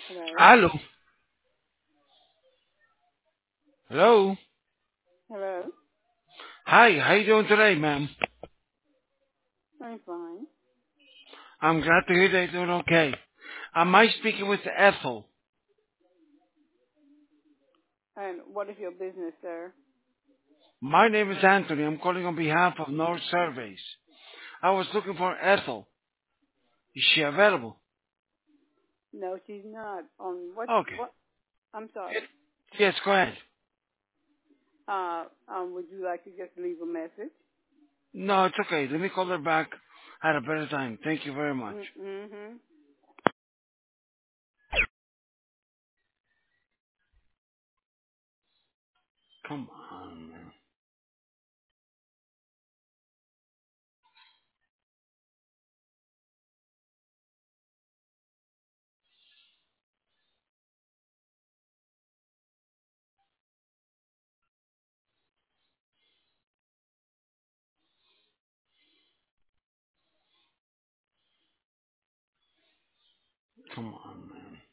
Hello? Hello. Hello. Hello? Hi, how you doing today, ma'am? I'm fine. I'm glad to hear that you're doing okay. Am I speaking with Ethel? And what is your business, sir? My name is Anthony. I'm calling on behalf of North Surveys. I was looking for Ethel. Is she available? No, she's not. On Okay. what, I'm sorry. Yes, go ahead. Would you like to just leave a message? No, it's okay. Let me call her back at a better time. Thank you very much. Mm-hmm. Come on, man. Come on, man.